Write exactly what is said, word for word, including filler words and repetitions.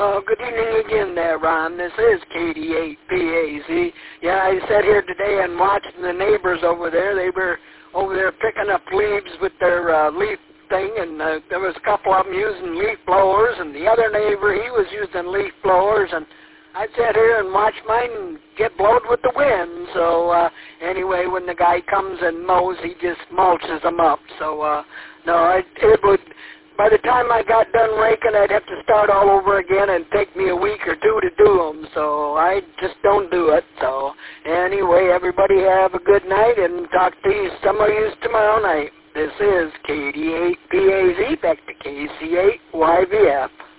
Well, good evening again there, Ron. This is K D eight P A Z. Yeah, I sat here today and watched the neighbors over there. They were over there picking up leaves with their uh, leaf thing, and uh, there was a couple of them using leaf blowers, and the other neighbor, he was using leaf blowers, and I sat here and watched mine get blowed with the wind. So uh, anyway, when the guy comes and mows, he just mulches them up. So uh, no, it, it would. By the time I got done raking, I'd have to start all over again and take me a week or two to do them. So I just don't do it. So anyway, everybody have a good night, and talk to you, some of you tomorrow night. This is K D eight P A Z, back to K C eight Y V F.